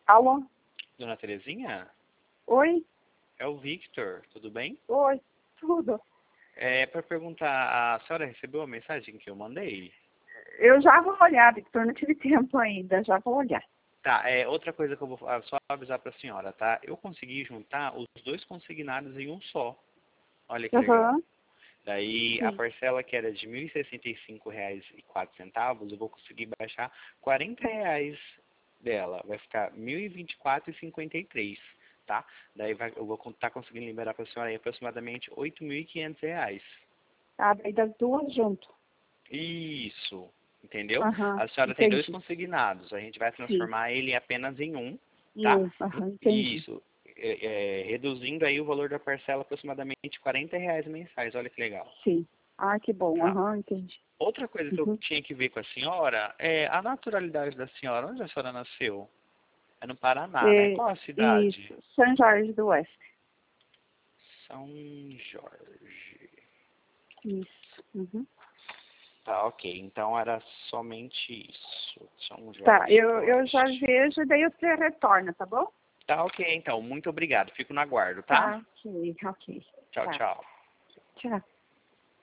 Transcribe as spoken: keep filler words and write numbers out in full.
Alô? Dona Terezinha? Oi? É o Victor, tudo bem? Oi, tudo. É para perguntar, a senhora recebeu a mensagem que eu mandei? Eu já vou olhar, Victor, não tive tempo ainda, já vou olhar. Tá, é outra coisa que eu vou ah, só avisar para a senhora, tá? Eu consegui juntar os dois consignados em um só. Olha que legal. Aham. Daí a Sim. parcela que era de mil e sessenta e cinco reais e quatro centavos, eu vou conseguir baixar quarenta reais dela. Vai ficar mil e vinte e quatro reais e cinquenta e três, tá? Daí vai, eu vou estar conseguindo liberar para a senhora aí aproximadamente oito mil e quinhentos reais. Ah, daí das duas junto. Isso, entendeu? Aham, A senhora tem dois entendi. consignados, a gente vai Sim. transformar ele apenas em um, E tá? um, aham, entendi. Isso, é, é, reduzindo aí o valor da parcela aproximadamente quarenta reais mensais, olha que legal. Sim. Ah, que bom, Tá? aham, entendi. Outra coisa que eu Uhum. tinha que ver com a senhora é a naturalidade da senhora. Onde a senhora nasceu? É no Paraná, né? É, Qual a cidade? isso, São Jorge do Oeste. São Jorge. Isso. Uhum. Tá, ok. Então era somente isso. São Tá, Jorge do eu, eu já Oeste. vejo, daí você retorna, tá bom? Tá, ok, então. Muito obrigado. Fico no aguardo, tá? Tá, ok, ok. Tchau, Tá, tchau. tchau.